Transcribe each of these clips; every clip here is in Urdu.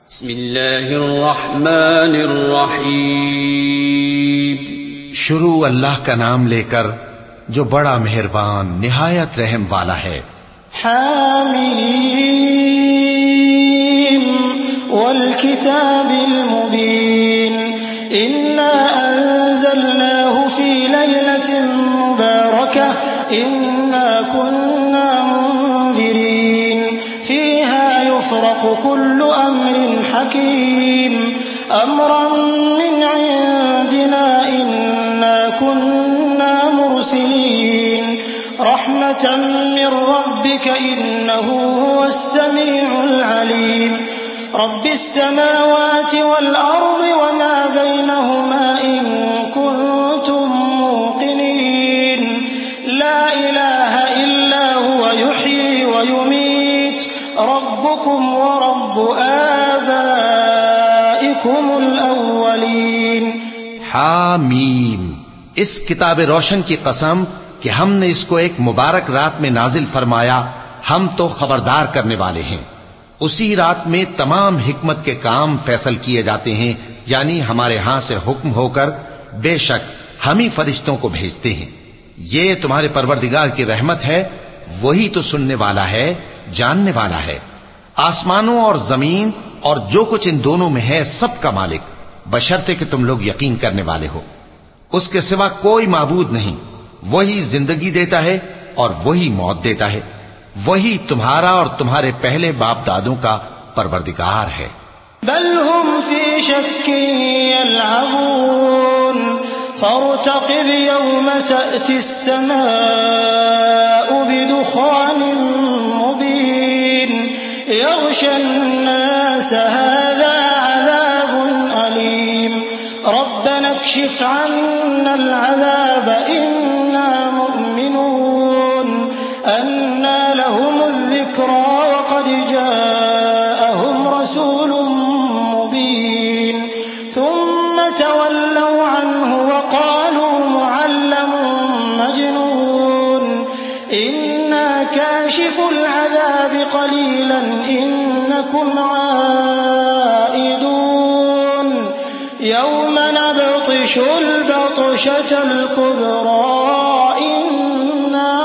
بسم اللہ الرحمن الرحیم. شروع اللہ کا نام لے کر جو بڑا مہربان نہایت رحم والا ہے. حامیم والکتاب المبین انا انزلناه فی لیلۃ مبارکہ انا كنا منذرین فیہا یفرق كل امر حکیم امرا من عندنا انا كنا مرسلین رحمة من ربك إنه هو السميع العليم رب السماوات والأرض وما بينهما إن كنتم موقنين لا إله إلا هو يحيي ويميت ربكم ورب آبائكم الأولين. حامیم. اس کتاب روشن کی قسم کہ ہم نے اس کو ایک مبارک رات میں نازل فرمایا، ہم تو خبردار کرنے والے ہیں. اسی رات میں تمام حکمت کے کام فیصل کیے جاتے ہیں، یعنی ہمارے ہاں سے حکم ہو کر بے شک ہم ہی فرشتوں کو بھیجتے ہیں. یہ تمہارے پروردگار کی رحمت ہے، وہی تو سننے والا ہے، جاننے والا ہے. آسمانوں اور زمین اور جو کچھ ان دونوں میں ہے سب کا مالک، بشرطے کہ تم لوگ یقین کرنے والے ہو. اس کے سوا کوئی معبود نہیں. وہی زندگی دیتا ہے اور وہی موت دیتا ہے. وہی تمہارا اور تمہارے پہلے باپ دادوں کا پروردگار ہے. بل هم في شك يلعبون فارتقب يوم تأتي السماء بدخان مبين يغشى الناس هذا عذاب أليم ربنا اكشف عنا العذاب إنا مؤمنون أنى لهم الذكرى وقد جاءهم رسول مبين ثم تولوا عنه وقالوا معلم مجنون إنا كاشف العذاب قليلا إنكم عائدون يوم نبطش البطشة الكبرى إنا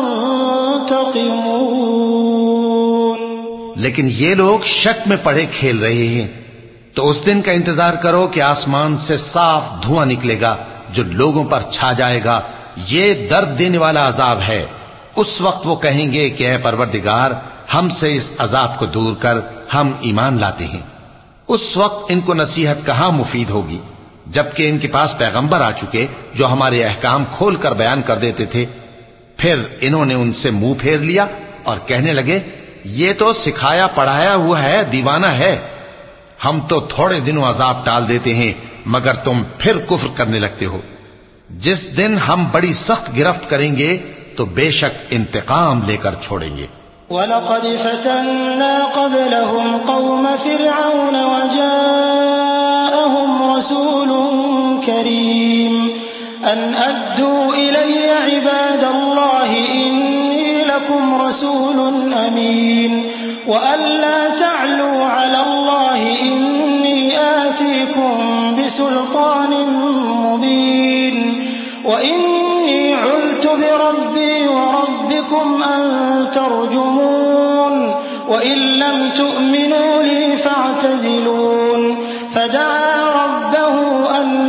منتقمون. لیکن یہ لوگ شک میں پڑے کھیل رہے ہیں. تو اس دن کا انتظار کرو کہ آسمان سے صاف دھواں نکلے گا جو لوگوں پر چھا جائے گا. یہ درد دینے والا عذاب ہے. اس وقت وہ کہیں گے کہ اے پروردگار ہم سے اس عذاب کو دور کر، ہم ایمان لاتے ہیں. اس وقت ان کو نصیحت کہاں مفید ہوگی جبکہ ان کے پاس پیغمبر آ چکے جو ہمارے احکام کھول کر بیان کر دیتے تھے. پھر انہوں نے ان سے منہ پھیر لیا اور کہنے لگے یہ تو سکھایا پڑھایا ہوا ہے، دیوانہ ہے. ہم تو تھوڑے دنوں عذاب ٹال دیتے ہیں مگر تم پھر کفر کرنے لگتے ہو. جس دن ہم بڑی سخت گرفت کریں گے تو بے شک انتقام لے کر چھوڑیں گے. وَلَقَدْ فَتَنَّا قَبْلَهُمْ قَوْمَ فِرْعَوْنَ وَجَاءَهُمْ رَسُولٌ كَرِيمٌ أَنْ أَدُّوا إِلَيَّ عِبَادَ اللَّهِ إِنِّي لَكُمْ رَسُولٌ أَمِينٌ وَأَلَّا تَعْلُوا عَلَى اللَّهِ إِنِّي آتِيكُمْ بِسُلْطَانٍ مُبِينٍ وَإِنِّي عُذْتُ بِرَبِّي وَرَبِّكُمْ أَن تَرْجُمُونِ وَإِن لَّمْ تُؤْمِنُوا لِي فَاعْتَزِلُونِ فَدَعَا رَبَّهُ أَنَّ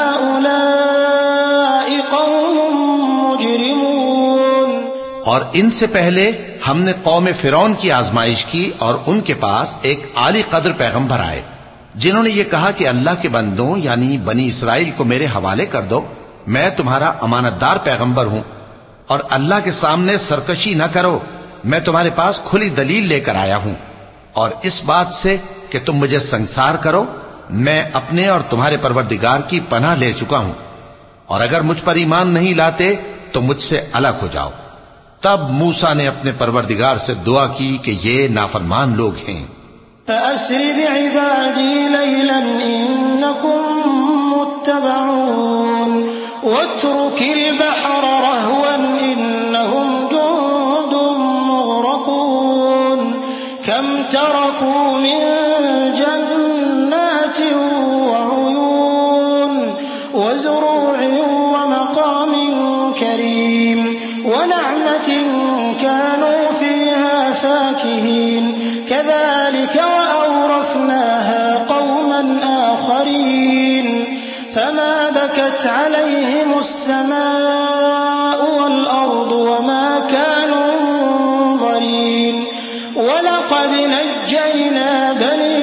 هَٰؤُلَاءِ قَوْمٌ مُجْرِمُونَ. اور ان سے پہلے ہم نے قوم فرعون کی آزمائش کی اور ان کے پاس ایک عالی قدر پیغمبر آئے جنہوں نے یہ کہا کہ اللہ کے بندوں یعنی بنی اسرائیل کو میرے حوالے کر دو، میں تمہارا امانت دار پیغمبر ہوں اور اللہ کے سامنے سرکشی نہ کرو. میں تمہارے پاس کھلی دلیل لے کر آیا ہوں اور اس بات سے کہ تم مجھے سنسار کرو میں اپنے اور تمہارے پروردگار کی پناہ لے چکا ہوں، اور اگر مجھ پر ایمان نہیں لاتے تو مجھ سے الگ ہو جاؤ. تب موسیٰ نے اپنے پروردگار سے دعا کی کہ یہ نافرمان لوگ ہیں. فَأَسْرِ بِعِبَادِي لَيْلًا إِنَّكُمْ مُتَّبَعُونَ وَاتْرُكِ الْبَحْرَ رَهْوًا إِنَّهُمْ جُندٌ مُغْرَقُونَ كَمْ تَرَكُوا مِن جَنَّاتٍ عليهم السماء والأرض وما كانوا منظرين ولقد نجينا بني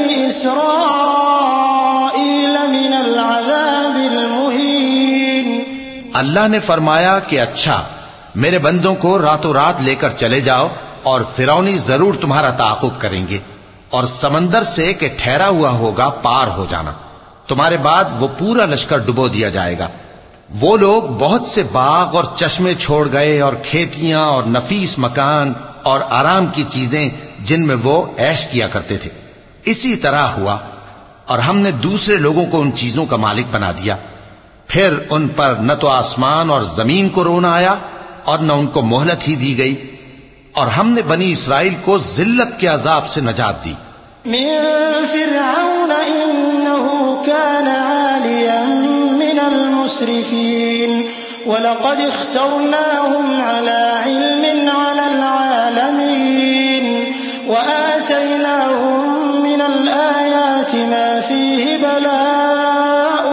إسرائيل من العذاب المهين. اللہ نے فرمایا کہ اچھا میرے بندوں کو راتوں رات لے کر چلے جاؤ اور فرعونی ضرور تمہارا تعاقب کریں گے اور سمندر سے کہ ٹھہرا ہوا ہوگا پار ہو جانا. تمہارے بعد وہ پورا لشکر ڈبو دیا جائے گا. وہ لوگ بہت سے باغ اور چشمے چھوڑ گئے اور کھیتیاں اور نفیس مکان اور آرام کی چیزیں جن میں وہ عیش کیا کرتے تھے. اسی طرح ہوا اور ہم نے دوسرے لوگوں کو ان چیزوں کا مالک بنا دیا. پھر ان پر نہ تو آسمان اور زمین کو رونا آیا اور نہ ان کو مہلت ہی دی گئی. اور ہم نے بنی اسرائیل کو ذلت کے عذاب سے نجات دی. من فرعون إنه كان عاليا من المسرفين ولقد اخترناهم على علم على العالمين وآتيناهم من الآيات ما فيه بلاء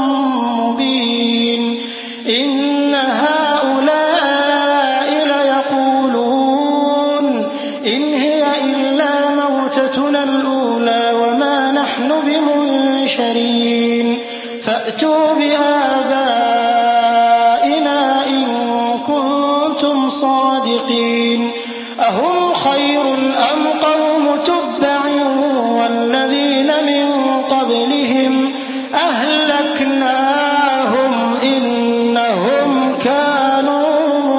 مبين. إن هؤلاء ليقولون إن هي إلا موتتنا الأولى وما نحن بمنشرين فأتوا بآبائنا إن كنتم صادقين. أهم خير أم قوم تبع والذين من قبلهم أهلكناهم إنهم كانوا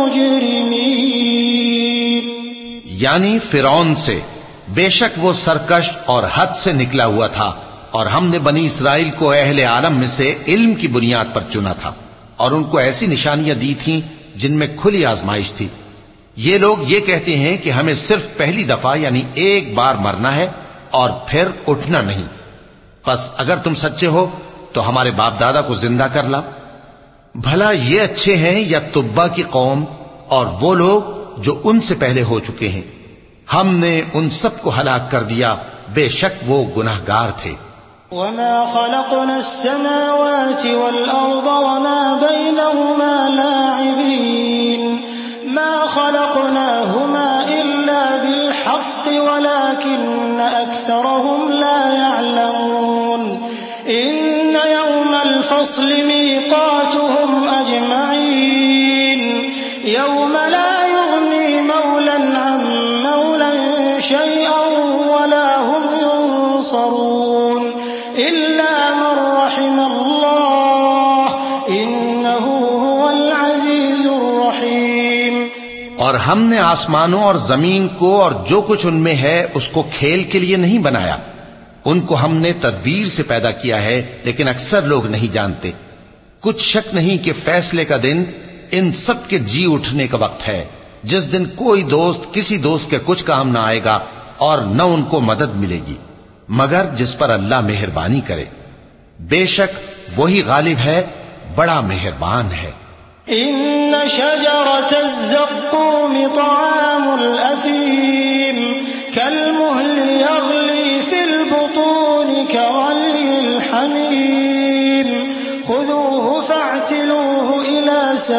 مجرمين. یعنی فرعون سے بے شک وہ سرکش اور حد سے نکلا ہوا تھا اور ہم نے بنی اسرائیل کو اہل عالم میں سے علم کی بنیاد پر چنا تھا اور ان کو ایسی نشانیاں دی تھیں جن میں کھلی آزمائش تھی. یہ لوگ یہ کہتے ہیں کہ ہمیں صرف پہلی دفعہ یعنی ایک بار مرنا ہے اور پھر اٹھنا نہیں. پس اگر تم سچے ہو تو ہمارے باپ دادا کو زندہ کر لا. بھلا یہ اچھے ہیں یا تبا کی قوم اور وہ لوگ جو ان سے پہلے ہو چکے ہیں؟ ہم نے ان سب کو ہلاک کر دیا، بے شک وہ گناہگار تھے. وما خلقنا السماوات والأرض وما بينهما لاعبين ما خلقناهما إلا بالحق ولكن أكثرهم لا يعلمون. إن يوم الفصل ميقاتهم أجمعين يوم لا يغني مولا عن مولا شيئا ولا هم ينصرون إلا من رحم الله إنه هو العزيز الرحيم. اور ہم نے آسمانوں اور زمین کو اور جو کچھ ان میں ہے اس کو کھیل کے لیے نہیں بنایا. ان کو ہم نے تدبیر سے پیدا کیا ہے لیکن اکثر لوگ نہیں جانتے. کچھ شک نہیں کہ فیصلے کا دن ان سب کے جی اٹھنے کا وقت ہے، جس دن کوئی دوست کسی دوست کے کچھ کام نہ آئے گا اور نہ ان کو مدد ملے گی مگر جس پر اللہ مہربانی کرے. بے شک وہی غالب ہے، بڑا مہربان ہے. إن شجرة الزقوم طعام الأثيم كالمهل يغلي في البطون كغلي الحميم خذوه فاعتلوه إلى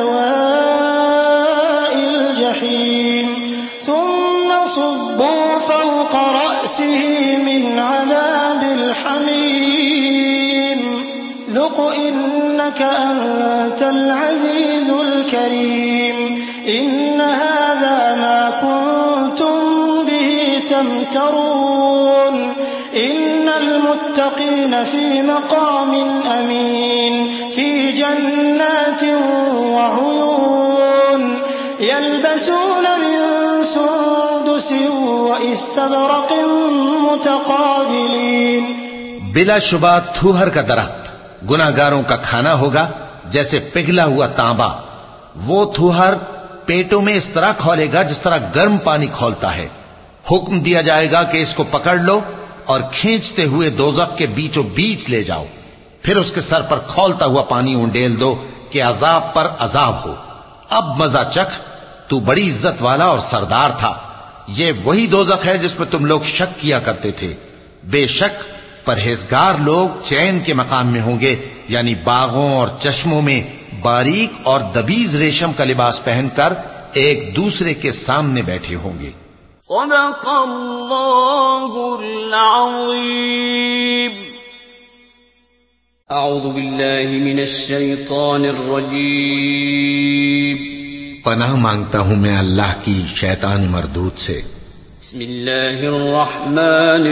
سواء الجحيم ثم صبوا فوق رأسه من عذاب الحميم ذق إنك أنت العزيز الكريم. إن هذا ما كنتم به تمترون. إن المتقين في مقام أمين في جنات وعيون يلبسون من سندس وإستبرق متقابلين. بلا شبہ تھوہر کا درخت گناہگاروں کا کھانا ہوگا جیسے پگھلا ہوا تانبا. وہ تھوہر پیٹوں میں اس طرح کھولے گا جس طرح گرم پانی کھولتا ہے. حکم دیا جائے گا کہ اس کو پکڑ لو اور کھینچتے ہوئے دوزخ کے بیچوں بیچ لے جاؤ. پھر اس کے سر پر کھولتا ہوا پانی اونڈیل دو کہ عذاب پر عذاب ہو. اب مزہ چکھ، تو بڑی عزت والا اور سردار تھا. یہ وہی دوزخ ہے جس میں تم لوگ شک کیا کرتے تھے. بے شک پرہیزگار لوگ چین کے مقام میں ہوں گے، یعنی باغوں اور چشموں میں باریک اور دبیز ریشم کا لباس پہن کر ایک دوسرے کے سامنے بیٹھے ہوں گے۔ صدق اللہ العظیم۔ اعوذ باللہ من الشیطان الرجیم۔ پناہ مانگتا ہوں میں اللہ کی شیطان مردود سے۔ بسم اللہ الرحمن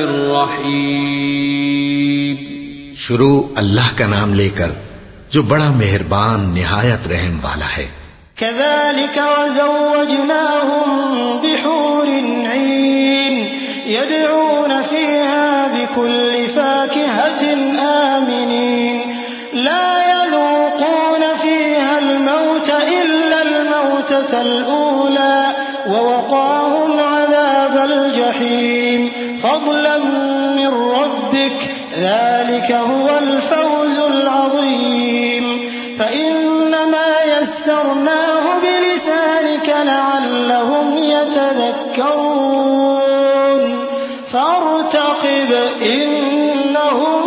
الرحیم۔ شروع اللہ کا نام لے کر جو بڑا مہربان نہایت رحم والا ہے۔ كذلك وزوجناهم بحور عين يدعون فيها بكل فاكهة آمنين لا يذوقون فيها الموت إلا الموتة الأولى ووقاهم عذاب الجحيم فضلا من ربك ذلك هو الفوز العظيم فإنما يسرناه بلسانك لعلهم يتذكرون فارتقب إنهم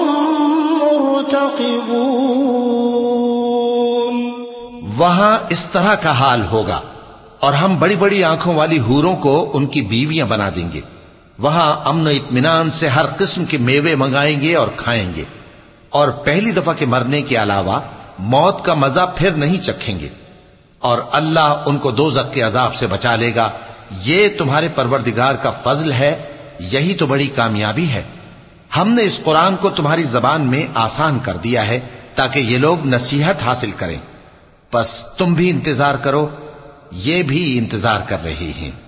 مرتقبون۔ وہاں اس طرح کا حال ہوگا، اور ہم بڑی بڑی آنکھوں والی حوروں کو ان کی بیویاں بنا دیں گے۔ وہاں امن و اطمینان سے ہر قسم کے میوے منگائیں گے اور کھائیں گے، اور پہلی دفعہ کے مرنے کے علاوہ موت کا مزہ پھر نہیں چکھیں گے، اور اللہ ان کو دوزخ کے عذاب سے بچا لے گا۔ یہ تمہارے پروردگار کا فضل ہے، یہی تو بڑی کامیابی ہے۔ ہم نے اس قرآن کو تمہاری زبان میں آسان کر دیا ہے تاکہ یہ لوگ نصیحت حاصل کریں، پس تم بھی انتظار کرو، یہ بھی انتظار کر رہے ہیں۔